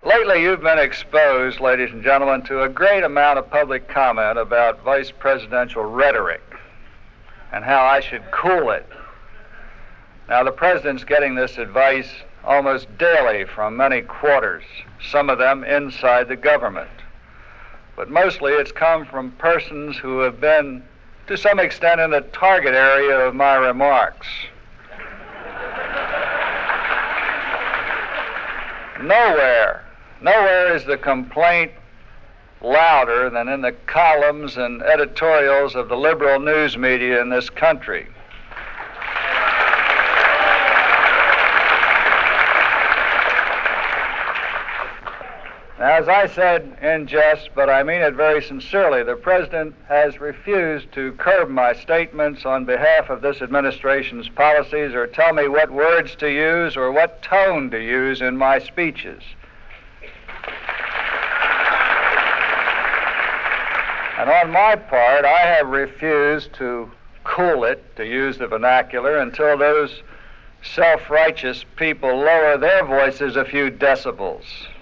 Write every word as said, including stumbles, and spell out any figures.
Lately, you've been exposed, ladies and gentlemen, to a great amount of public comment about vice presidential rhetoric and how I should cool it. Now, the president's getting this advice almost daily from many quarters, some of them inside the government. But mostly it's come from persons who have been, to some extent, in the target area of my remarks. Nowhere, nowhere is the complaint louder than in the columns and editorials of the liberal news media in this country. Now, as I said in jest, but I mean it very sincerely, the president has refused to curb my statements on behalf of this administration's policies or tell me what words to use or what tone to use in my speeches. And on my part, I have refused to cool it, to use the vernacular, until those self-righteous people lower their voices a few decibels.